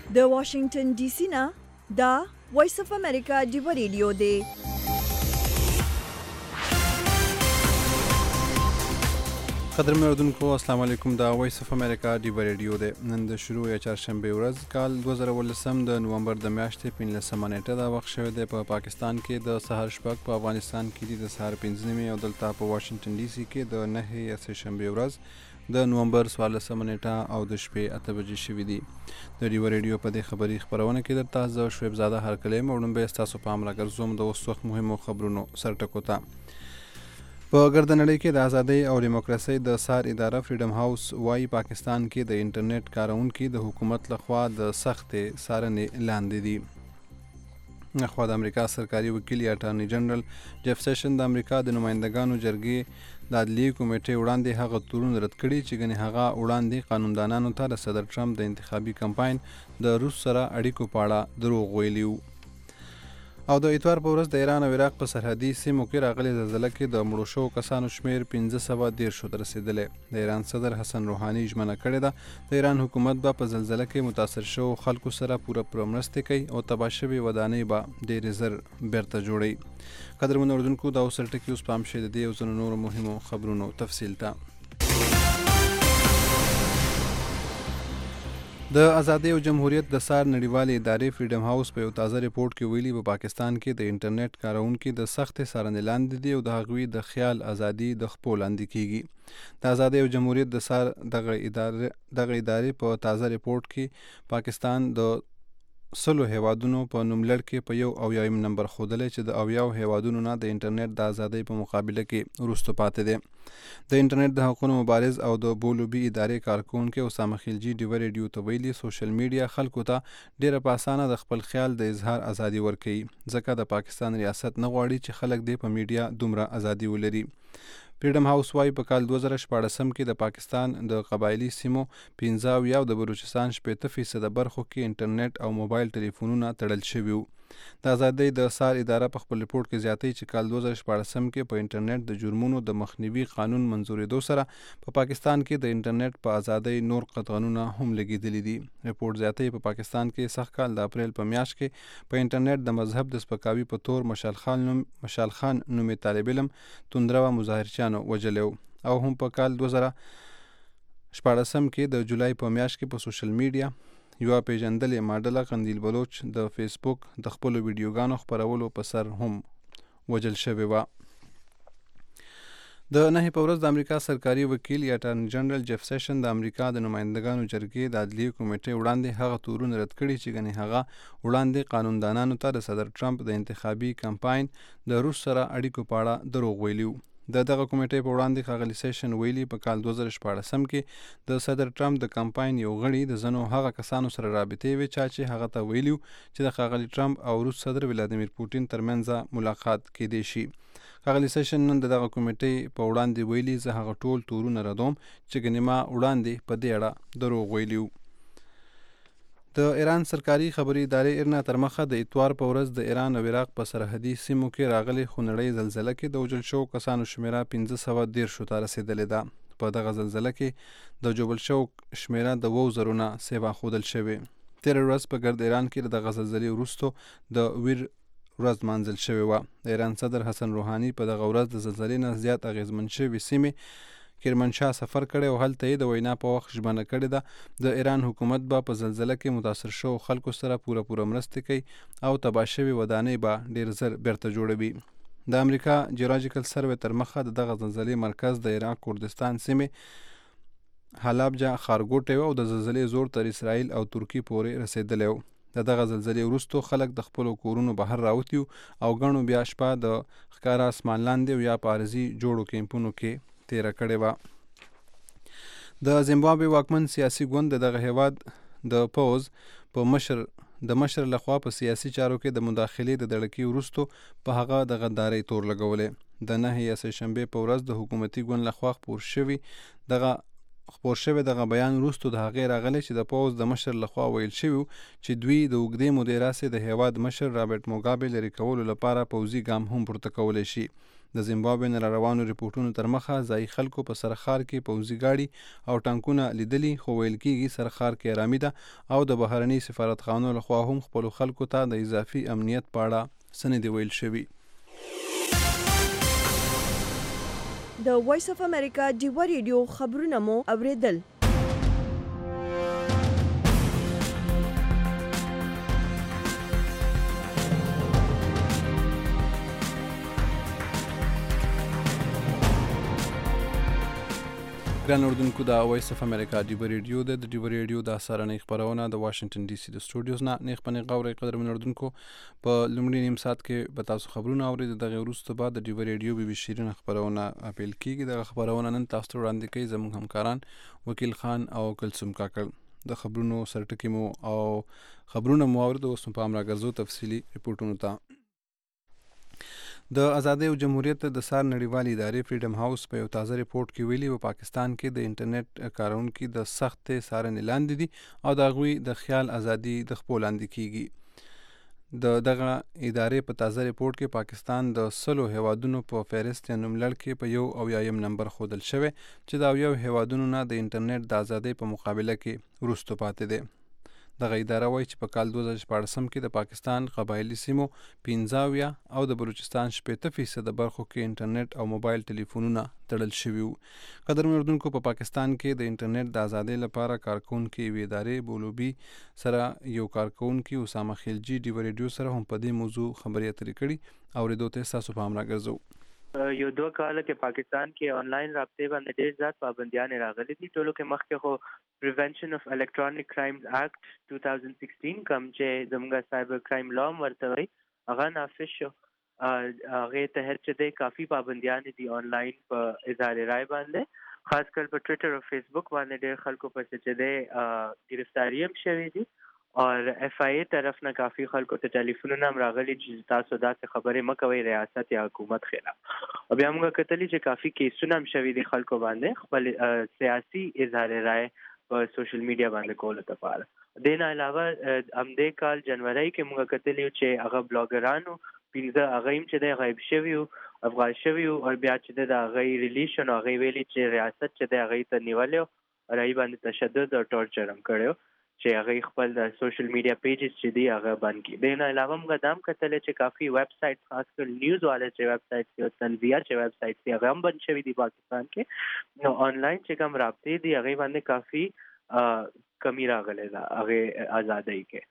د واشنگټن ډي سي نه دا وایس اف امریکا ډیو ریډیو دی. قدرمن اوردونکو السلام علیکم. دا وایس اف امریکا ډیو ریډیو دی. نن د شروع یا چهارشنبه ورځ کال 2018 د نومبر د میاشتې 15 نیټه دا وخت شوی دی. په پاکستان کې د سهار شپږ، په افغانستان کې د سهار 5 نیمې او دلته په واشنگټن ډي سي کې د 9 یا سهشنبه ورځ د نومبر 14 نیټه او د شپې 8 بجې شوي دي. د ډیو ریډیو په دې خبري خبرونه کې درته زه شعیب زاده هرکلی مړون به تاسو پام راګرځوم د اوس وخت مهمو خبرونو سرټکو ته. په ګرد نړۍ کې د ازادۍ او دیموکراسۍ د سار اداره فریډم هاوس وايي پاکستان کې د انټرنیټ کارونکي د حکومت لخوا د سختې څارنې لاندې دي. خو د امریکا سرکاري وکیل یا اټارنی جنرال جف سیشن د امریکا د نمائندګانو جرګې د عدلیې کمیټې وړاندې هغه تورونه رد کړي چې ګنې هغه وړاندې قانوندانانو ته د صدر ټرمپ د انتخابي کمپاین د روس سره اړیکو په اړه دروغ ویلي وو. او د اتوار په ورځ د ایران او عراق په سرحدي سیمو کې راغلي زلزله کې د مړو شوو کسانو شمیر 1510 ته رسیدلی. د ایران صدر حسن روحاني ژمنه کړې ده د ایران حکومت به په زلزله کې متاثر شوو خلکو سره پوره مرستې کوي او تباه شوې ودانۍ به ډېرې زر بیرته جوړوي. قدرمن اورېدونکو دا اوس ټکي اوس پام شئ د دې او ځینو نورو مهمو خبرونو تفصیل ته. د ازادۍ او جمهوریت د سار نړیوالې ادارې فریډم هاوس په یو تازه ریپورټ کې ویلي په پاکستان کې د انټرنیټ کارونکي د سختې څارنې لاندې دي او د هغوی د خیال ازادي د خپو لاندې کیږي. د ازادۍ او جمهوریت د سار دغه ادارې په تازه ریپورټ کې پاکستان د 100 هیوادونو په نوملړ کې په 1 نمبر ښودلی چې د 90 هیوادونو نه د انټرنیټ د ازادۍ په مقابله کې وروسته پاتې دی. د انټرنیټ د حقونو مبارز او د بولوبي ادارې کارکونکي اسامه خلجي ډیو ریډیو ته ویلي سوشل میډیا خلکو ته ډیره په اسانه د خپل خیال د اظهار ازادي ورکوي ځکه د پاکستان ریاست نه غواړي چې خلک دې په میډیا دومره ازادي ولري. فریډم هاوس وايي په کال 2014 کې د پاکستان د قبایلي سیمو 15 او د بلوچستان 80% برخو کې انټرنیټ او موبایل ټلیفونونه تړل شوي وو. د ازادۍ د سار اداره په خپل ریپورټ کې زیاتوي چې کال 2014 کې په انټرنیټ د جرمونو د مخنیوي قانون منظورېدو سره په پاکستان کې د انټرنیټ په ازادۍ نور قطعنونه هم لګېدلي دي. ریپورټ زیاتوي په پاکستان کې سږ کال د اپریل په میاشت کې په انټرنیټ د مذهب د سپکاوي په تور مشال خان نومې طالب علم توندروه مظاهرچیانو وژلی او هم په کال 2014 کې د جولای په میاشت کې په سوشل میډیا یوه پیژندلې ماډله قندیل بلوچ د فیسبوک د خپلو ویډیوګانو خپرولو په سر هم وژل شوې وه. د 9 په ورځ د امریکا سرکاري وکیل یا اټارنی جنرال جف سیشن د امریکا د نمائندګانو جرګې د عدلیې کمیټې وړاندې هغه تورونه رد کړي چې ګنې هغه وړاندې قانوندانانو ته د صدر ټرمپ د انتخابي کمپاین د روس سره اړیکو په اړه دروغ ویلي وو. د دغه کمیټې په وړاندې ښاغلي سیشن ویلي په کال 2014 کې د صدر ټرمپ د کمپاین یو غړي د ځینو هغه کسانو سره رابطې وې چې هغه ته ویلي چې د ښاغلي ټرمپ او روس صدر ولادیمیر پوټین ترمنځ ملاقات کیدی شي. ښاغلي سیشن نن د دغه کمیټې په وړاندې ویلي زه هغه ټول تورونه ردوم چې ګنې ما وړاندې په دې اړه دروغ ویلي وو. د ایران سرکاري خبري ادارې ارنا تر مخه د اتوار په ورځ د ایران او عراق په سرحدي سیمو کې راغلي خونړۍ زلزله کې د وژل شوو کسانو شمیره 1510 ته رسیدلې ده. په دغه زلزله کې د جوبل شوو شمیره د 2000 نه سیوا ښودل شوې. تېره ورځ په ګرد ایران کې د دغه زلزلې وروستو د ویر ورځ مانځل شوې وه. د ایران صدر حسن روحاني په دغه ورځ د زلزلې نه زیات اغېزمن شوې سیمې کرمانشاه سفر کړی او هلته یې د وینا په وخت ژمنه کړې ده د ایران حکومت به په زلزله کې متاثر شوو خلکو سره پوره مرستې کوي او تباه شوې ودانۍ به ډېر زر بیرته جوړوي. د امریکا جیولوجیکل سروې تر مخه د دغه زلزلې مرکز د عراق کردستان سیمې حلابجه ښارګوټی او د زلزلې زور تر اسرائیل او ترکیې پورې رسېدلی و. د دغه زلزلې وروستو خلک د خپلو کورونو بهر راوتي او ګڼو بیا شپه د ښکاره اسمان لاندې او یا په عارضي جوړو کیمپونو کې تیره کړې وه. د زیمبابوې واکمن سیاسي ګوند دغه هیواد د پوز په مشر لخوا په سیاسي چارو کې د مداخلې د دړکې وروستو په هغه د غدارۍ تور لګولی. د 9 یا سهشنبې په ورځ د حکومتي ګوند لخوا خپور شوی دغه بیان وروستو د هغې راغلی چې د پوز د مشر لخوا ویل شوي چې دوی د اوږدې مودې راسې د هیواد مشر رابرټ موګابې لرې کولو لپاره پوځي ګام هم پورته کولی شي. د زیمبابوې نه روانو ریپورټونو تر مخه ځایي خلکو په سرخار کې پوځي ګاډي او ټانکونه لیدلي، خو ویل کېږي سرخار کې آرامي ده او د بهرني سفارتخانو لخوا هم خپلو خلکو ته د اضافي امنیت په اړه څه نه دي ویل شوي. د وایس اف امریکا ډیوه ریډیو خبرونه مو اوریدل. ګران اردوونکو، د وایس اف امریکا ډیوه ریډیو د ډیوه ریډیو د سهارنۍ خپرونه د واشنگټن ډي سي د سټوډیوز نه نیغ په نیغ اورئ. قدرمن اردوونکو، په لومړي نیم ساعت کې به تاسو خبرونه اورئ. د دغې وروسته به د ډیوه ریډیو بي بي شیرین خپرونه پیل کېږي. دغه خپرونه نن تاسو ته وړاندې کوي زموږ همکاران وکیل خان او کلثوم کاکړ. د خبرونو سرټکي مو او خبرونه مو اورئ. اوس مو پام راګرځو تفصیلي ریپورټونو ته. د ازادۍ او جمهوریت د سار نړیوالې ادارې فریډم هاوس په یو تازه ریپورټ کې ویلي په پاکستان کې د انټرنیټ کارونکي د سختې څارنې لاندې دي او د هغوی د خیال ازادي د خپو لاندې کیږي. د دغه ادارې په تازه ریپورټ کې پاکستان د 100 هیوادونو په فهرست یا نوملړ کې په 71 نمبر ښودل شوی چې د 70 هیوادونو نه د انټرنیټ د ازادۍ په مقابله کې وروسته پاتې دی. دغه اداره وایي چې په کال 2014 کې د پاکستان قبایلي سیمو 15 او د بلوچستان 80% برخو کې انټرنیټ او موبایل ټلیفونونه تړل شوي وو. قدرمن اردوونکو، په پاکستان کې د انټرنیټ د ازادۍ لپاره کارکونکي یوې ادارې بولوبي سره یو کارکونکي اسامه خیلجي ډیوه ریډیو سره هم په دې موضوع خبرې اترې کړي. اورېدو ته ستاسو پام راګرځو. یو 2 کاله کې پاکستان کې آنلاین رابطې باندې ډېر زیات پابندیان راغلي دي. ټولو کې مخکې خو پریونشن اف الکترونیک کرایمز اکټ 2016 کوم چې زموږ سایبر کرایم لا ورته وایي هغه نافذ شو. هغه تحت چې د کافي پابندیان دي آنلاین په اظهار رائے باندې، خاص کر په ټویټر او فیسبوک باندې ډېر خلکو پسې چې د گرفتاری هم شوي دي اور اف آئی اے طرف نه کافی خلکو ته ټلیفونونه هم راغلي چې تاسو داسې خبرې مه کوئ ریاست یا حکومت خلاف. او بیا موږ کتلي چې کافی کیسونه هم شوي دي خلکو باندې خپل سیاسي اظهار رائے په سوشل میډیا باندې کولو لپاره. دې نه علاوه همدې کال جنوري کې موږ کتلي چې هغه بلاګرانو 15 هغه هم چې د غیب شوي افغان شوي او بیا چې د هغه ریلیشن هغه ویلي چې ریاست چې د هغه ته نیولې او راي باندې تشدد او ټورچر هم کړو چې هغه خپل د سوشل میډیا پیجز چې دی هغه بند کړي. دې نه علاوه موږ دام کتل چې کافي ویب سایټ خاص کر نیوز والے چې ویب سایټ او تنزیه چې ویب سایټ دی هغه هم بند شوی دی پاکستان کې. نو آنلاین چې کوم رابطې دی هغه باندې کافي کمی راغلی ده هغه ازادۍ کې.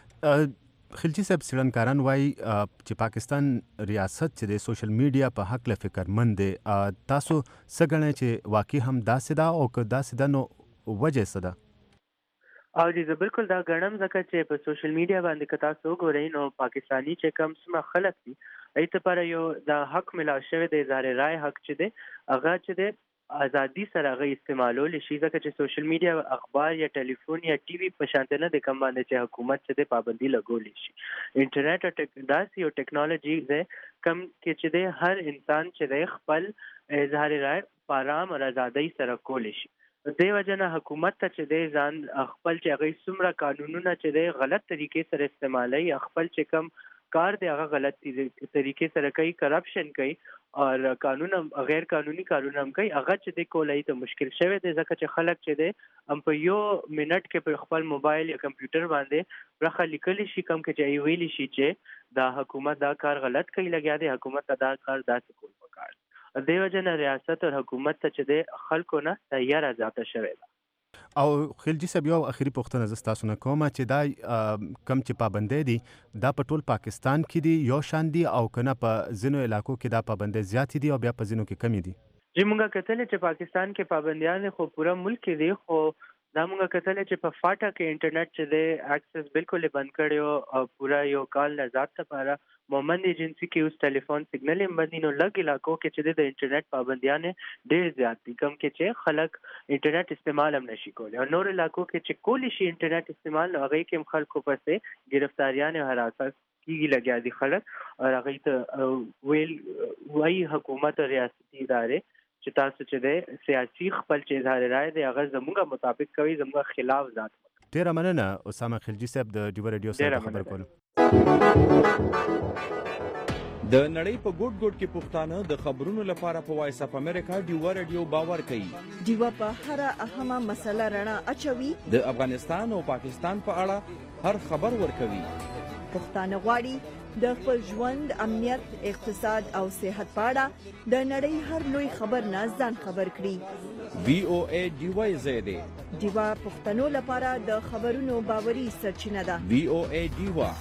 خلجي صاحب، څېړنکاران وایي چې پاکستان ریاست چې د سوشل میډیا په هکله فکرمند دی. تاسو څه ګڼئ چې واقعي هم داسې ده او که داسې ده نو وجه څه ده؟ او زه بالکل دا ګڼم ځکه چې په سوشل میډیا باندې که تاسو وګورئ نو پاکستاني چې کوم څومره خلک دي هغې لپاره یو د حق ملاو شوی د اظهار رائے حق چې دی هغه چې دی ازادي سره هغه استعمالولی شي، ځکه چې سوشل میډیا اخبار یا ټلیفون یا ټي وي په شانته نه دی کوم باندې چې حکومت چې دی پابندي لګولی شي. انټرنیټ او داسې یو ټیکنالوژي دی کوم کې چې دی هر انسان چې دی خپل اظهار رائے په آرام او ازادۍ سره کولی شي. دې وجه نه حکومت ته چې دی ځان خپل چې هغه څومره قانونونه چې دی غلط طریقې سره استعمالوي، خپل چې کوم کار دی هغه غلط طریقې سره کوي، کرپشن کوي اور قانون غیر قانوني کارونه هم کوي، هغه چې دی کولای ته مشکل شوی دی ځکه چې خلک چې دی هم په یو منټ کې په خپل موبایل یا کمپیوټر باندې راخه لیکلی شي کوم کې چې ویلی شي چې دا حکومت دا کار غلط کوي لګیا دی، حکومت دا کار داسې کول پکار. دې وجه نه ریاست او حکومت ته چې دی خلکو نه تیاره ذاته شوی ده. او خلجي صاحب، یو اخري پوښتنه زه ستاسو نه کوم چې دا کم چې پابندۍ دي دا په ټول پاکستان کې دي یو شان دي او که نه په ځینو علاقو کې دا پابندۍ زیاتې دي او بیا په ځینو کې کمې دي؟ جی موږ کتلې چې پاکستان کې پابندیان خو پوره ملک کې دي، خو دا موږ کتلې چې په فاټا کې انټرنیټ چې دی اکسس بالکل بند کړی او پوره یو کال نه زیات لپاره مومند ایجنسی کې اوس ټلیفون سیګنل هم بند دي. نو لږ علاقو کې چې د انټرنیټ پابندیان ډېر زیات دي کوم کې چې خلک انټرنیټ استعمال هم نشي کولی، او نور علاقو کې چې کولی شي انټرنیټ استعمال نو هغې کې هم خلکو پسې ګرفتاریان او حراست کېږي لګیا دي خلک، او هغې ته وایي حکومت او ریاستي ادارې چې تاسو چې دی سیاسي خپل چې اظهار رائے دی هغه زموږ مطابق کوي، زموږ خلاف ذات. ډېره مننه اسامه خلجي صاحب د ډیوه ریډیو سره خبرې کولو. د نړۍ په ګوټ ګوټ کې پښتانه د خبرونو لپاره په وایس اف امریکا ډیوا رادیو باور کوي. ډیوا په هر اهمه مسله رڼا اچوي. د افغانستان او پاکستان په اړه هر خبر ورکوي. پښتانه غواړي د خپل ژوند، امنیت، اقتصاد او صحت په اړه د نړۍ هر لوی خبر نه ځان خبر کړي. VOA ډیوا زیاده ډیوا پښتنو لپاره د خبرونو باوري سرچینه ده. VOA ډیوا.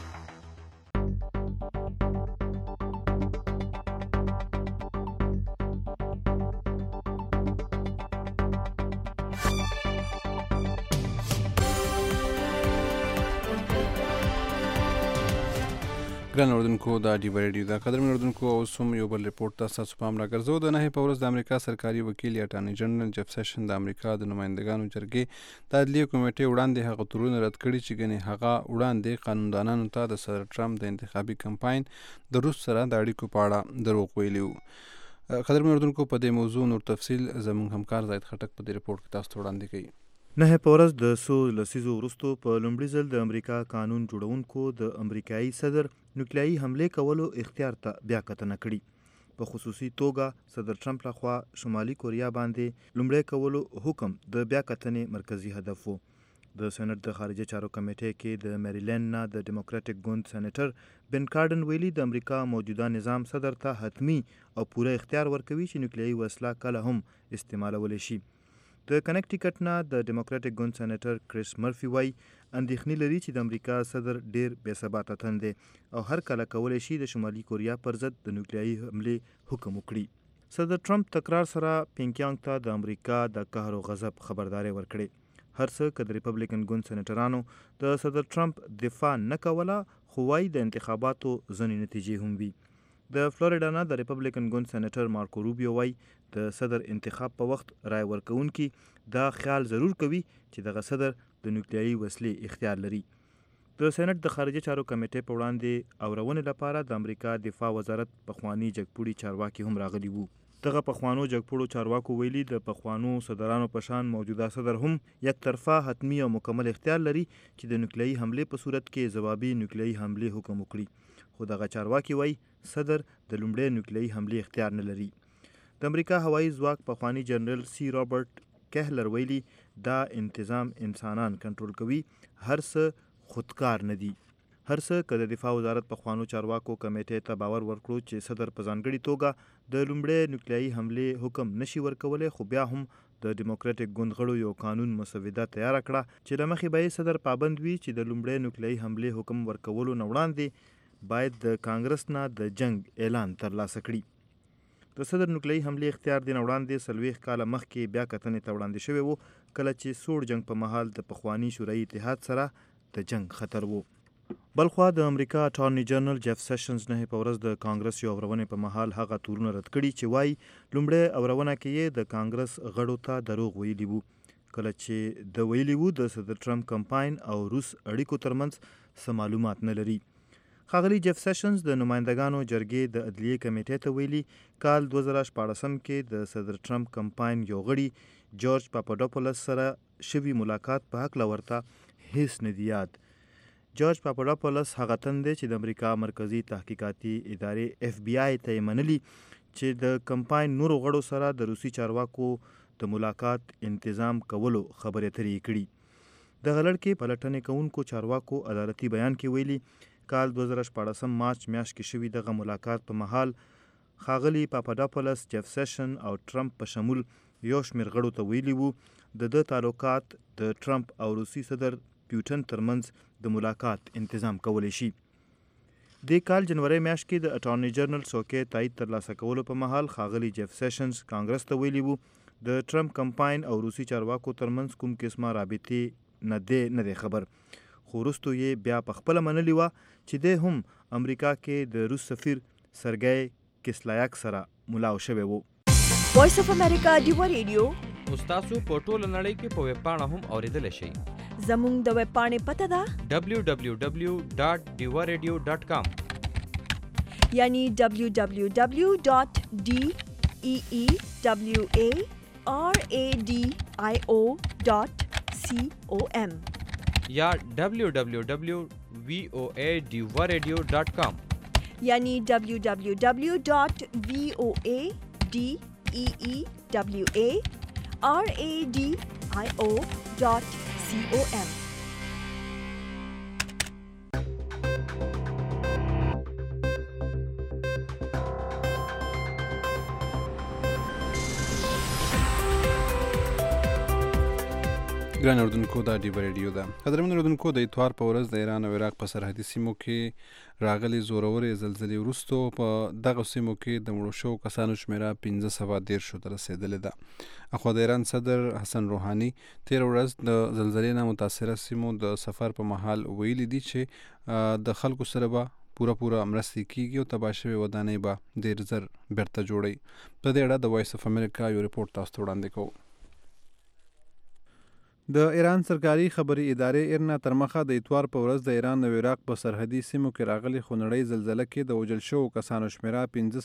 ګران اردوونکو دا ډیوا ریډیو دا قدرمن اردوونکو اوس هم یو بل ریپورټ تاسو پام راګرځو. د نهې په ورځ د امریکا سرکاري وکیل اټارني جنرال جف سیشن د امریکا د نمائندګانو جرګې د عدلیې کمیټې وړاندې هغه تورونه رد کړي چې ګنې هغه وړاندې قانوندانانو ته د صدر ټرمپ د انتخابي کمپاین د روس سره د اړیکو په اړه دروغ ویلي وو. قدرمن اردوونکو په دې موضوع نور تفصیل زموږ همکار زاید خټک په دې ریپورټ کې تاسو ته وړاندې کوي. نه په ورځ د څو لسیزو وروستو په لومړي ځل د امریکا قانون جوړونکو د امریکایي صدر نوکلیایي حملې کولو اختیار ته بیا کتنه کړي. په خصوصي توګه صدر ټرمپ لخوا شمالي کوریا باندې لومړی کولو حکم د بیا کتنې مرکزی هدف و. د سېنات د خارجه چارو کمیټې کې د میریلینډ نه د ډیموکراټک ګوند سېنیټر بن کارډن ویلي د امریکا موجوده نظام صدر ته حتمی او پوره اختیار ورکوي چې نوکلیایي وسله کله هم استعمالولی شي. د کنیکټیکټ نه د ډیموکراټک ګوند سېنیټر کریس مرفي وایي اندېښنې لري چې د امریکا صدر ډیر بې ثباته تن دی او هر کله کولی شي د شمالي کوریا پر ضد د نوکلیایي حملې حکم وکړي. صدر ټرمپ تکرار سره پینګیانګ ته د امریکا د قهر او غضب خبرداری ورکړي. هر څه که د ریپبلیکن ګوند سېنیټرانو د صدر ټرمپ دفاع نه کوله، خو وایي د انتخاباتو ځینې نتیجې هم وي. د فلوریډا نه د ریپبلیکن ګوند سېنیټر مارکو روبیو وایي د صدر انتخاب په وخت رای ورکوونکي دا خیال ضرور کوي چې دغه صدر د نوکلیایي وسلې اختیار لري. د سېنات د خارجه چارو کمیټې په وړاندې اورونې لپاره د امریکا دفاع وزارت پخوانی جګپوړي چارواکي هم راغلي وو. دغه پخوانو جګپوړو چارواکو ویلي د پخوانو صدرانو په شان موجوده صدر هم یک طرفه حتمی او مکمل اختیار لري چې د نوکلیایي حملې په صورت کې ځوابي نوکلیایي حملې حکم وکړي. خو دغه چارواکي وایي صدر د لومړۍ نوکلیایي حملې اختیار نه لري. د امریکا هوایي ځواک پخوانی جنرال سی رابرټ کهلر ویلي دا انتظام انسانان کنټرول کوي، هر څه خودکار نه دي. هر څه که د دفاع وزارت پخوانو چارواکو کمیټې ته باور ورکړو چې صدر په ځانګړې توګه د لومړۍ نوکلیایي حملې حکم نشي ورکولی، خو بیا هم د ډیموکراټک ګوند غړو یو قانون مسوده تیاره کړه چې له مخې به یې صدر پابند وي چې د لومړۍ نوکلیایي حملې حکم ورکولو نه وړاندې باید د کانګرس نه د جنگ اعلان ترلاسه کړي. د صدر نوکلیایي حملې اختیار د نه وړاندې 40 کاله مخکې بیا کتنې ته وړاندې شوی و، کله چې سوړ جنگ په مهال د پخواني شوروي اتحاد سره د جنگ خطر و. بلخوا د امریکا اټارني جنرال جف سیشنز نه په ورځ د کانګرس یو اورونې په مهال هغه تورونه رد کړي چې وایي لومړی اورونه کې یې د کانګرس غړو ته دروغ ویلي وو، کله چې د ویلي وو د صدر ټرمپ کمپاین او روس اړیکو ترمنځ څه معلومات نه لري. ښاغلي جف سیشنز د نمائندګانو جرګې د عدلیې کمیټې ته ویلي کال 2014 کې د صدر ټرمپ کمپاین یو غړي جورج پاپاډوپولس سره شوي ملاقات په هکله ورته هیڅ نه دی یاد. جورج پاپاډوپولس هغه تن دی چې د امریکا مرکزی تحقیقاتي ادارې FBI ته یې منلي چې د کمپاین نورو غړو سره د روسي چارواکو د ملاقات انتظام کولو خبرې اترې کړي. د غلړکې پلټنې کوونکو چارواکو عدالتي بیان کې ویلي کال 2014 مارچ میاشت کې شوي دغه ملاقات په مهال ښاغلي پاپاډوپولس جف سیشن او ټرمپ په شمول یو شمېر غړو ته ویلي وو د تعلقات د ټرمپ او روسي صدر پیوټن ترمنځ د ملاقات انتظام کولی شي. د کال جنوري میاشت کې د اټارني جنرال څوکۍ تایید ترلاسه کولو په مهال ښاغلي جف سیشنز کانګرس ته ویلي وو د ټرمپ کمپاین او روسي چارواکو ترمنځ کوم قسمه رابطې نه دی خبر، خو وروستو یې بیا په خپله منلې وه چې دی هم امریکا کې د روس سفیر سرګی کسلایاک سره ملاو شوی و. وایس اف امریکا ډیوا ریډیو تاسو په ټوله نړۍ کې په ویب پاڼه هم اوریدلی شئ. زموږ د ویب پاڼې پته ده www.diwaradio.com یعنی www.deewaradio.com یا www.voadiwaradio.com. یعنی www.voadeearadio.com. ګران اردوونکو دا ډیو ریډیو ده. قدرمن اردوونکو د اتوار په ورځ د ایران او عراق په سرحدي سیمو کې راغلي زورورې زلزلې وروسته په دغه سیمو کې د مړو شوو کسانو شمیره 1513 ته رسیدلې ده. اخوا د ایران صدر حسن روحاني تیر ورځ د زلزلې نه متاثره سیمو د سفر په مهال ویلي دي چې د خلکو سره به پوره مرستې کیږي او تباه شوې ودانۍ به ډېر زر بیرته جوړوي. په دې اړه د وایس اف امریکا یو ریپورټ تاسو ته وړاندې کوو. د ایران سرکاري خبري ادارې ایرنا تر مخه د اتوار په ورځ د ایران او عراق په سرحدي سیمو کې راغلي خونړۍ زلزلې کې د وژل شوو کسانو شمیره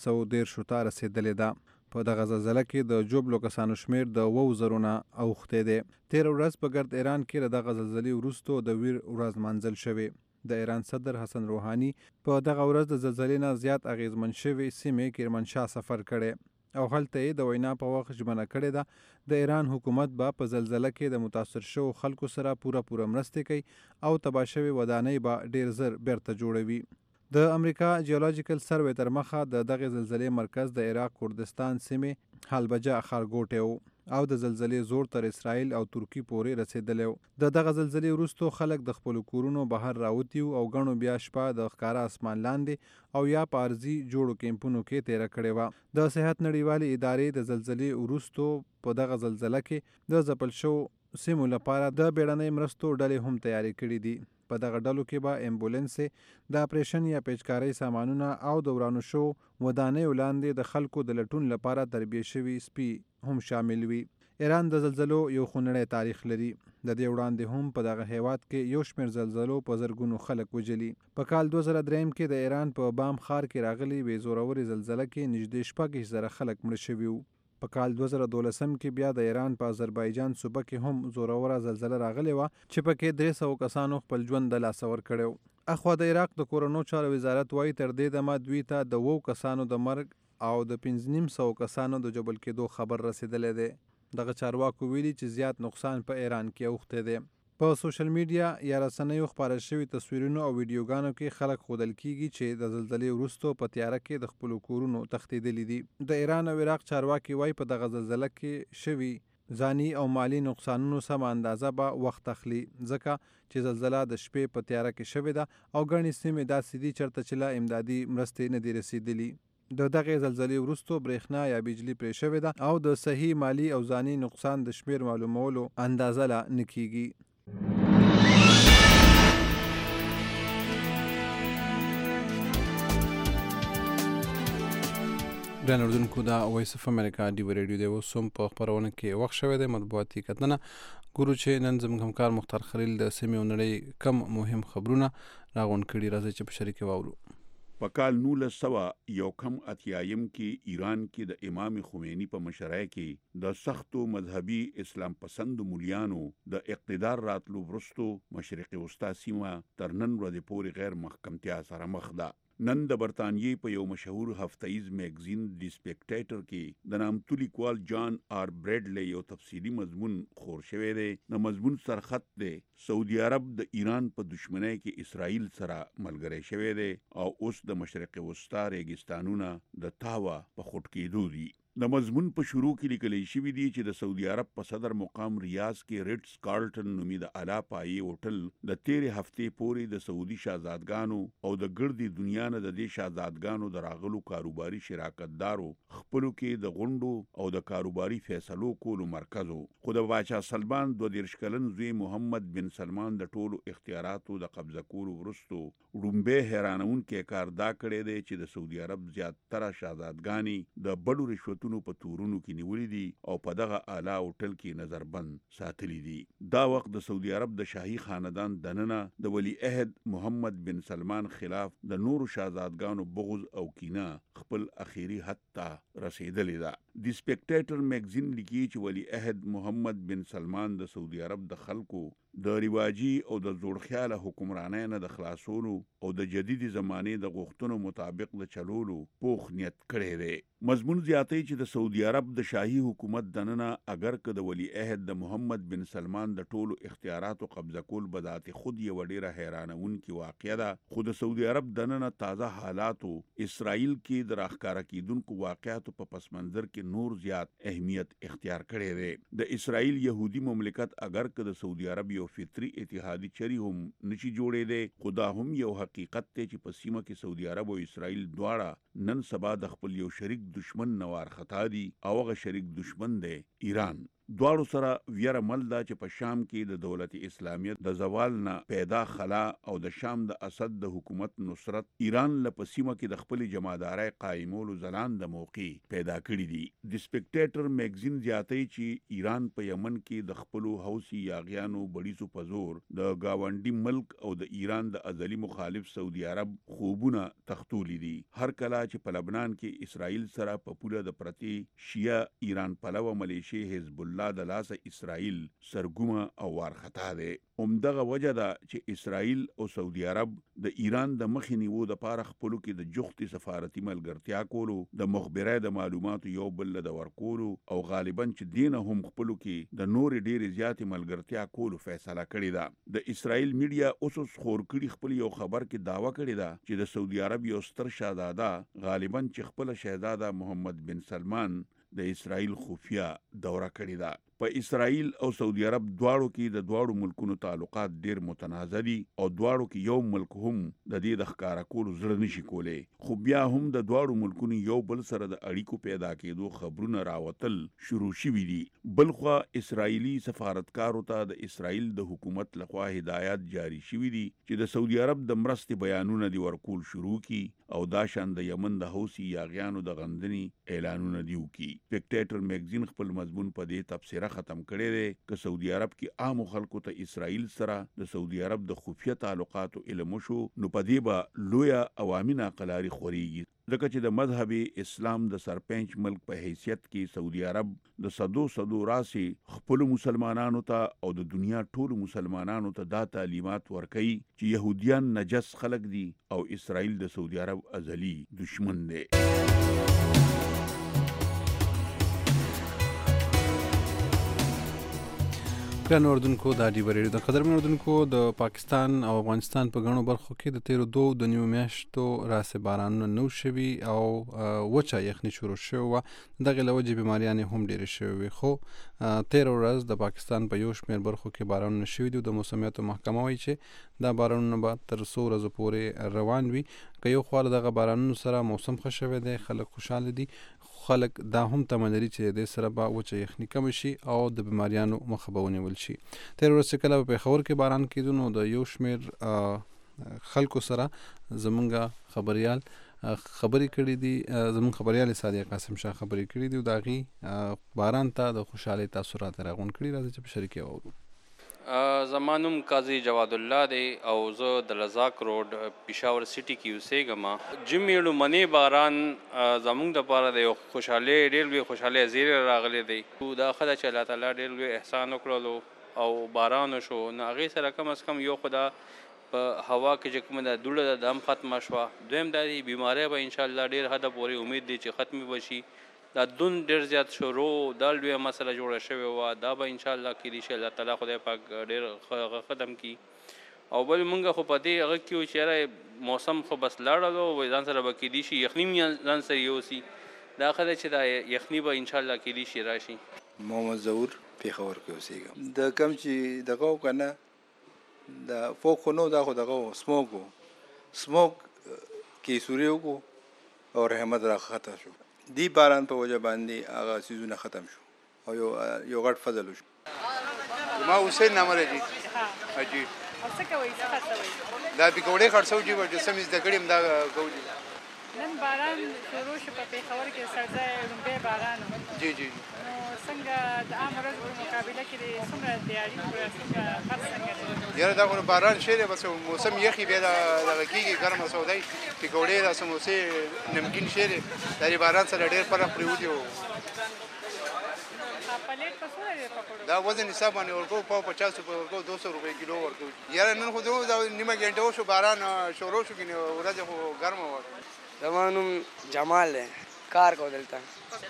1513 ته رسیدلې ده. په دغه زلزلې کې د جوبلو کسانو شمیر د 2000 نه اوښتی دی. تیر ورځ په ګرد ایران کې دغه زلزلې وروسته د ویر ورځ منځل شوې. د ایران صدر حسن روحاني په دغه ورځ د زلزلې نه زیات اغیزمن شوې سیمې کرمانشاه سفر کړی او هلته یې د وینا په وخت ژمنه کړې ده د ایران حکومت به په زلزلې کې د متاثر شوو خلکو سره پوره مرستې کوي او تباه شوې ودانۍ به ډیر زر بیرته جوړوي. د امریکا جیولوجیکل سروې تر مخه د دغه زلزلې مرکز د عراق کردستان سیمې حلبجه ښارګوټی و او د زلزلې زور تر اسرائیل او ترکی پورې رسیدلی و. د دغه زلزلې وروسته خلک د خپلو کورونو بهر راوتي او ګڼو بیا شپه د ښکاره اسمان لاندې او یا په ارضي جوړو کیمپونو کې تیره کړې وه. د صحت نړیوالې ادارې د زلزلې وروسته په دغه زلزله کې د ځپل شوو سیمو لپاره د بیړنۍ مرستو ډلې هم تیارې کړي دي. په دغه ډلو کې به امبولانسې، د اپریشن یا پیچکارۍ سامانونه او د ورانو شوو ودانیو لاندې د خلکو د لټون لپاره تربیه شوي سپي هم شامل وي. ایران د زلزلو یو خونړی تاریخ لري. د دې وړاندې هم په دغه هیواد کې یو شمېر زلزلو په زرګونو خلک وژلي. په کال 2003 کې د ایران په بام ښار کې راغلي وې زورورې زلزله کې نږدې 6,000 خلک مړه شوي وو. په کال 2012 کې بیا د ایران په آذربایجان صوبه کې هم زوروره زلزله راغلې وه چې پکې 300 کسانو خپل ژوند د لاسه ورکړی و. اخوا د عراق د کورونو چارو وزارت وایي تر دې دمه دوی ته د 2 کسانو د مرګ او د 5,500 کسانو د جبل کېدو خبر رسیدلی دی. دغه چارواکو ویلي چې زیات نقصان په ایران کې اوښتی دی. په سوشل میډیا یا رسنیو خپاره شوي تصویرونو او ویډیوګانو کې خلک ښودل کیږي چې د زلزلې وروسته په تیاره کې د خپلو کورونو تښتېدلي دي. د ایران او عراق چارواکي وایي په دغه زلزله کې شوي ځاني او مالی نقصانونو سمه اندازه به وخت اخلي، ځکه چې زلزله د شپې په تیاره کې شوې ده او ګڼې سیمې داسې دي چېرته چې لا امدادي مرستې نه دي رسېدلي. د دغه زلزلې وروسته برېښنا یا بجلی پرې شوې ده او د صحیح مالی او ځاني نقصان د شمیر معلومولو اندازه لا نه کیږي. ګران اردوونکو دا وایس اف امریکا ډیو ریډیو دی. اوس هم په خپرونه کې وخت شوی دی مطبوعاتي کتنه ګورو چې نن زموږ همکار مختار خلیل د سیمې او نړۍ کم مهم خبرونه راغونډ کړي. راځئ چې په شریکه واورو. په کال 1981 کې ایران کې د امام خمینی په مشرۍ کې د سختو مذهبي اسلام پسند مولیانو د اقتدار راتلو وروسته مشرق وسطا سیمه تر نن ورځې پورې غیر محکمتیا سره مخ ده. نن د برطانیې په یو مشهور هفتهیز میگزین دی سپیکټیټر کې د نامتو لیکوال جان آر بریډلی یو تفصیلی مضمون خور شوی دی. د مضمون سرخط دی سعودي عرب د ایران په دشمنۍ کې اسرائیل سره ملګری شوی دی او اوس د مشرق وسطا ریګستانونه د تاوه په خټ کېدو دي. د مضمون په شروع کې لیکل شوی دی چې د سعودي عرب په صدر مقام ریاض کې ریټس کارلټن نومي د اعلی پایې هوټل د تیرې هفتې پورې د سعودي شاهزادګانو او د ګردي دنیا نه د دې شاهزادګانو د راغلو کاروباري شراکتدارو خپلو کې د غونډو او د کاروباري فیصلو کولو مرکز و. خو د باچا سلمان 22 کلن زوی محمد بن سلمان د ټولو اختیاراتو د قبضه کولو وروسته وړومبی حیرانونکی کار دا کړی دی چې د سعودي عرب زیاتره شاهزادګانې د بډو رشوتونو په تورونو کې نیولې دي او په دغه اعلی هوټل کې نظربند ساتلي دي. دا وخت د سعودي عرب د شاهي خاندان دننه د ولی عهد محمد بن سلمان خلاف د نورو شاهزادګانو بغض او کینه خپل اخیری حد ته رسیدلې ده. دی سپیکټیټر میگزین لیکي چې ولی عهد محمد بن سلمان د سعودي عرب د خلکو د رواجي او د زوړخیاله حکمرانۍ نه د خلاصولو او د جدید زمانې د غوښتنو مطابق د چلولو پوخ نیت کړی دی. مضمون زیاتوي چې د سعودي عرب د شاهي حکومت دننه اگر که د ولی عهد د محمد بن سلمان د ټولو اختیاراتو قبضه کول به ذات خود یو ډیره حیرانونکې واقعه ده، خو د سعودي عرب دننه تازه حالاتو اسرائیل کې د راښکاره کیدونکو واقعاتو په پس منظر کې نور زیات اهمیت اختیار کړی دی. د اسرائیل یهودي مملکت اگر که د سعودي عرب یو فطري اتحادي چری هم نشي جوړېدی، خو دا هم یو حقیقت دی چې په سیمه کې سعودي عرب او اسرائیل دواړه نن سبا د خپل یو شریک دشمن نه وارخطا دي او هغه شریک دشمن دی ایران. دواړو سره ویره مل ده چې په شام کې د دولت اسلامیت د زوال نه پیدا خلا او د شام د اسد د حکومت نصرت ایران له په سیمه کې د خپل جماعدارۍ قایمولو ځلانده موقع پیدا کړي دي. د سپیکټیټر میګزین زیاتوي چې ایران په یمن کې د خپلو حوثي یاغیانو بړیسو په زور د گاونډي ملک او د ایران د ازلي مخالف سعودي عرب خوبونه تختولی دي. هر کله چې په لبنان کې اسرائیل سره په پوله د پرتی شیعه ایران پلوه ملیشې حزب الله د لاسه اسرائیل سرګومه او وارخطا دی. همدغه وجه ده چې اسرائیل او سعودي عرب د ایران د مخې نیوو دپاره خپلو کې د جختې سفارتي ملګرتیا کولو، د مخبرۍ د معلوماتو یو بل له د ورکولو او غالبا چې دینه هم خپلو کې د نورې ډېرې زیاتې ملګرتیا کولو فیصله کړې ده. د اسرائیل میډیا اوس خور کړي خپل یو خبر کې دعوه کړې ده چې د سعودي عرب یو ستر شهزاده غالبا چې خپل شهزاده محمد بن سلمان د اسرائیل خفیه دوره کړې ده. په اسرائیل او سعودي عرب دواړو کې د دواړو ملکونو تعلقات ډیر متنازع دي او دواړو کې یو ملک هم د دې د ښکارا کولو زړه نشي کولی، خو بیا هم د دواړو ملکونو یو بل سره د اړیکو پیدا کېدو خبرونه راوتل شروع شوي دي. بلخوا اسرائیلي سفارتکارو ته د اسرائیل د حکومت لخوا هدایات جاری شوي دي چې د سعودي عرب د مرستې بیانونه دی ورکول شروع کی او دا شان د یمن د حوثي یاغیانو د غندنې اعلانونه دی وکي. سپیکټیټر میګزین خپل مضمون په دې تبصره ختم کړی دی که سعودي عرب کې عام خلکو ته اسرائیل سره د سعودي عرب د خفیه تعلقاتو علم وشو نو په دې به لویه عوامي ناقلاري خورېږي، ځکه چې د مذهب اسلام د سرپنچ ملک په حیثیت کې سعودي عرب د صدو راسې خپلو مسلمانانو ته او د دنیا ټولو مسلمانانو ته دا تعلیمات ورکوي چې یهودیان نجس خلق دي او اسرائیل د سعودي عرب ازلي دشمن دی. ګران اردوونکو د ډیو ریډیو د قدرمن اردوونکو د پاکستان او افغانستان په ګڼو برخو کې د تیرو 2.5 میاشتو راسې بارانونه نه شوي او وچه یخني شروع شوې وه. دغې له وجې بیماریانې هم ډېرې شوې وې، خو تېره ورځ د پاکستان په یو شمېر برخو کې بارانونه شوي دي. د موسمیاتو محکمه وایي چې دا بارانونه به تر 100 ورځو پورې روان وي. که یو خوا له دغه بارانونو سره موسم ښه شوی دی، خلک خوشحاله دي، خلک دا هم تمه لري چې د دې سره به وچه یخني کمه شي او د بیماریانو مخه به ونیول شي. تېره ورځ چې کله په پېښور کې باران کېدو نو د یو شمېر خلکو سره زمونږ خبریال خبرې کړې دي، زمونږ خبریال صادق قاسم شاه خبرې کړې دي او د هغې باران ته د خوشحالۍ تاثرات راغونډ کړي. راځئ چې په شریک یې واورو. زما نوم قاضي جواد الله دی او زه د لزاک روډ پېښور سټي کې اوسېږم. جمعې لومړنی باران زموږ دپاره د یو خوشحالۍ ډېر لوی خوشحالۍ زیری راغلی دی. دا ښه ده چې الله تعالی ډېر لوی احسان وکړلو او باران وشو، نو هغې سره کم از کم یو خو دا په هوا کې چې کومه دا دوړه ده دا هم ختمه شوه. دویم دا دی بیماری به انشاءالله ډېر حده پورې امید دی چې ختمې به شي. دا دون ډېر زیات شروع دا لویه مسله جوړه شوې وه، دا به انشاءالله کېدی شي الله تعالی خدای پاک ډېر ختم کړي. او بل مونږ خو په دې هغه کې وو چې یاره موسم خو بس لاړلو وایي ځان سره به کېدی شي یخني هم ځان سره یوسي. دا ښه ده چې دا یخني به انشاءالله کېدی شي راشي. محمد ظهور پېښور کې اوسېږم. د کم چې دغه و که نه د فوق خو نو دا خو دغه و سموک و، سموک کې سورې وکړو او رحمت را خطا شو. دی باران په وجه باندې هغه څیزونه ختم شو او یو غټ فضل وشو. ما حسین نامه راځي حاجي او څه کوئ څه خرڅوئ؟ دا پکوړې خرڅوو چې به سم زده کړي هم دا کوو. نن باران شروع شو په پېښور کې سرځای لومبی باران و. جی جی نو څنګه د عام ورځو په مقابله کې څومره تیاري وکړه، څومره خرڅ څنګه دی؟ یاره دا خو باران شی دی، بس موسم یخي بیا دغه کېږي ګرمه سودای پکوړې دا سموسې نمکین شی دی، دا د باران سره ډېر فرق پرېوتي و. پلیټ په څومره دی پکوړو؟ دا وزن حساب باندې ورکو، پاو 50 روپۍ ورکو، 200 روپۍ کیلو ورکو. یاره نن خو دا نیمه ګنټه وشو باران شروع شو، کنه ورځ خو ګرمه وه. زما نوم جمال دی، کار کوم دلته.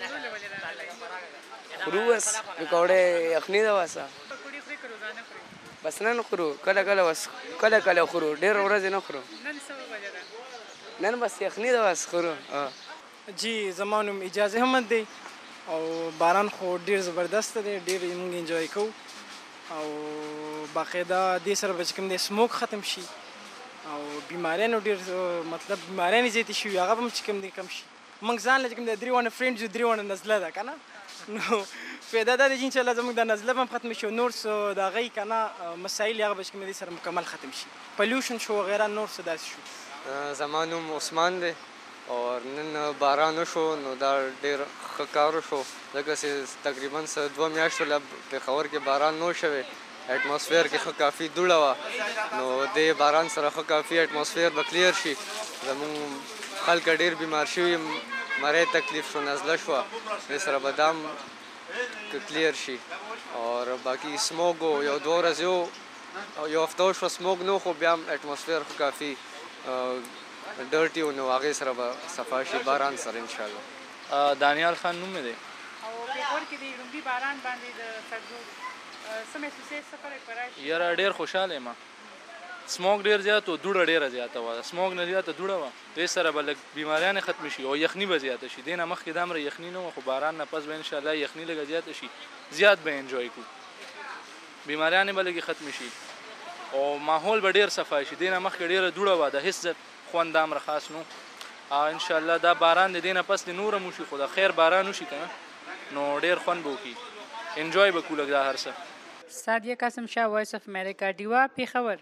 خورو بس پکوړې یخني ده بس. پکوړې خورې که روزانه خورې؟ بس نه خورو، کله بس کله خورو، ډېر ورځې نه خورو. نن څه وجه ده؟ نن بس یخني ده بس خورو. جی زما نوم اجاز احمد دی او باران خو ډېر زبردست دی، ډېر موږ انجوای کوو او باقاعده دې سره به چې کوم دی سموک ختم شي او بیماریانو ډېر مطلب بیماریانې زیاتې شوي، هغه به هم چې کوم دی کم شي. موږ ځان له چې کوم دی 3 ونه فرینډز یو 3 ونه نزله ده که نه، نو فایده دا ده چې انشاءالله زموږ دا نزله به هم ختم شي او نور څه د هغې که نه مسایل هغه به چې کوم دی سره مکمل ختم شي، پلیوشن شو وغیره نور څه داسې شو. زما نوم عثمان دی او نن باران وشو نو دا ډېر ښه کار وشو، ځکه چې تقریبا 2 میاشتو له پېښور کې باران نه شوی، اټماسفیر کې ښه کافي دوړه وه، نو دې باران سره ښه کافي اټماسفیر به کلیر شي. زموږ خلک ډېر بیمار شوي، مری تکلیف شو، نزله شوه، دې سره به دا هم کلیر شي. او باقي سموګ یو 2 ورځې یو هفته وشوه سموګ نه، خو بیا هم اټماسفیر خو کافي ډرټي و، نو هغې سره به صفا شي باران سره انشاءالله. دانیال خان نوم مې دی. او پېښور کې د لومړي باران باندې د سړکونو څه محسوسوې، څه فرق به راشي؟ یاره ډېر خوشحاله یم، سموګ ډېر زیات و، دوړه ډېره زیاته وه، سموګ نه زیاته دوړه وه، دې سره به لږ بیماریانې ختمې شي او یخني به زیاته شي. دې نه مخکې دومره یخني نه وه، خو باران نه پس به انشاءالله یخني لږه زیاته شي، زیات به انجوای کړو، بیماریانې به لږې ختمې شي او ماحول به ډېر صفا شي. دې نه مخکې ډېره دوړه وه، د هېڅ خوند دومره خاص نو. انشاءالله دا باران د دې نه پس د نور هم وشي، خو د خیر باران وشي که نه نو ډېر خوند به وکړي، انجوای به کړو لږ دا هر څه. سادیه قاسم شاه، وایس اف امریکا، ډیوا، پېښور.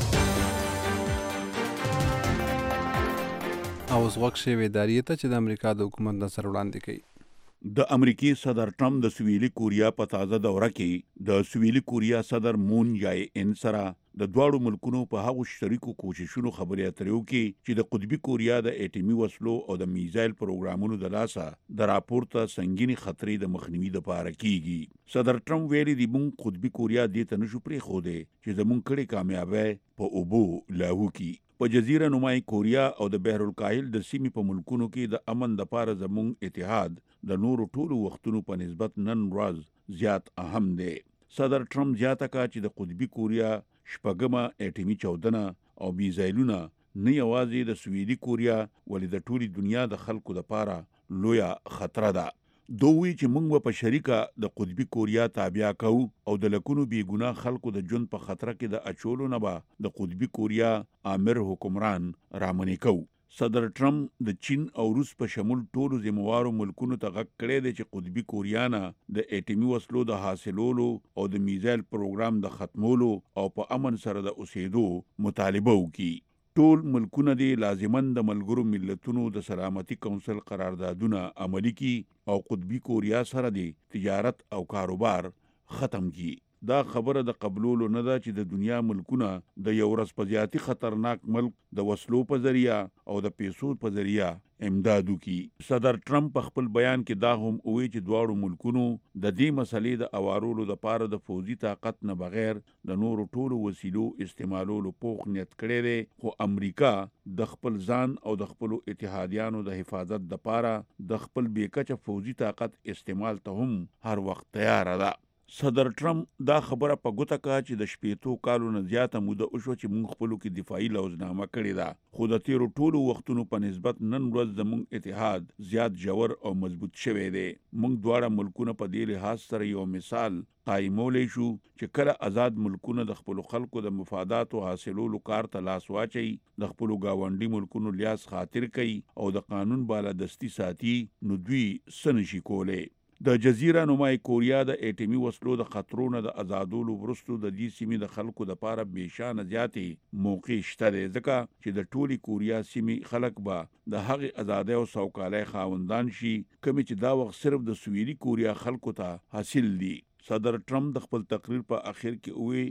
او اوس وخت شوی ادارې ته چې د امریکا د حکومت نظر وړاندې کوي. د امریکای صدر ټرمپ د سویلي کوریا په تازه دوره کې د سویلي کوریا صدر مون جای ان سره د دواړو ملکونو په هغو شریکو کوششونو خبرې اترې وکړي چې د قطبي کوریا د اټومي وسلو او د میزایل پروګرامونو د لاسه د راپورته سنگینی خطرې د مخنیوي لپاره کیږي. صدر ټرمپ ویلي دی مونږ قطبي کوریا دې ته نشو پرېښودی چې زمونږ کړې کامیابۍ په اوبو لاهو کړي. په جزیره نمای کوریا او د بحر الکاهل د سیمې په ملکونو کې د امن لپاره زمونږ اتحاد د نورو ټولو وختونو په نسبت نن ورځ زیات اهم دی. صدر ټرمپ زیاته کړه چې د قطبي کوریا شپږمه اټومي چاودنه او میزایلونه نه یوازې د سویلي کوریا ولې د ټولي دنیا د خلکو لپاره لویه خطره ده. دوی چې موږ په شریکه د قطبي کوریا تابع کوو او د لکونو بی ګناه خلکو د ژوند په خطر کې د اچولو نه به د قطبي کوریا امر حکمران رامنې کوو. صدر ټرمپ د چین او روس په شمول ټولو ذمہوارو ملکونو ته غږ کړی دی چې قطبي کوریا نه د اټومي وسلو د حاصلولو او د میزایل پروګرام د ختمولو او په امن سره د اوسېدو مطالبه وکړي. ټول ملکونه دی لازمن د ملګرو ملتونو د سلامتي کونسل قراردادونه عملي کی او قطبي کوریا سره دی تجارت او کاروبار ختم کی. دا خبره د قبولولو نه ده چې د دنیا ملکونه د یو ورځ په زیاتی خطرناک ملک د وسلو په ذریعہ او د پیسو په ذریعہ امداد وکړي. صدر ټرمپ په خپل بیان کې دا هم وویل چې دواړو ملکونو د دې مسلې د اوارولو لپاره د فوزي طاقت نه بغیر د نورو ټولو وسیلو استعمالولو پوخ نیت کړی دی، خو امریکا د خپل ځان او د خپل اتحادیانو د حفاظت لپاره د خپل بیکچه فوزي طاقت استعمال ته هم هر وخت تیار ده. صدر ټرمپ دا خبره په ګوته کړه چې د 80 کالو نه زیاته موده وشوه چې موږ خپلو کې دفاعي لوزنامه کړې ده، خو د تیرو ټولو وختونو په نسبت نن ورځ زموږ اتحاد زیات ژور او مضبوط شوی دی. موږ دواړه ملکونه په دې لحاظ سره یو مثال قایمولی شو چې کله آزاد ملکونه د خپلو خلکو د مفاداتو حاصلولو کار ته لاس واچي، د خپلو ګاونډي ملکونو لیاس خاطر کوي او د قانون بالادستي ساتي، نو دوی څه نشي کولی. د جزیره نمای کوریا د اټومي وسلو د خطرونو د آزادولو وروسته د دې سیمې د خلکو لپاره بېشانه زیاتې موقع شته دی، ځکه چې د ټولي کوریا سیمې خلک به د هغې ازادۍ او سوکالۍ خاوندان شي کومې چې دا وخت صرف د سویلي کوریا خلکو ته حاصل دي. صدر ټرمپ د خپل تقریر په اخر کې وویل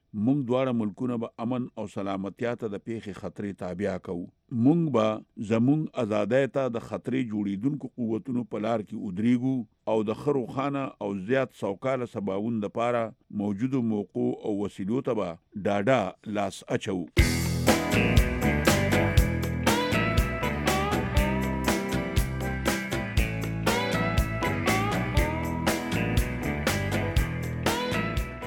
مونږ دواړه ملکونه به امن او سلامتیا ته د پیښې خطرې تابع کوو. مونږ به زمونږ ازادۍ ته د خطرې جوړیدونکو قوتونو په لار کې ودرېږو او د ښه روښانه او زیات سوکاله سباوون دپاره موجودو موقعو او وسیلو ته به ډاډه لاس اچوو.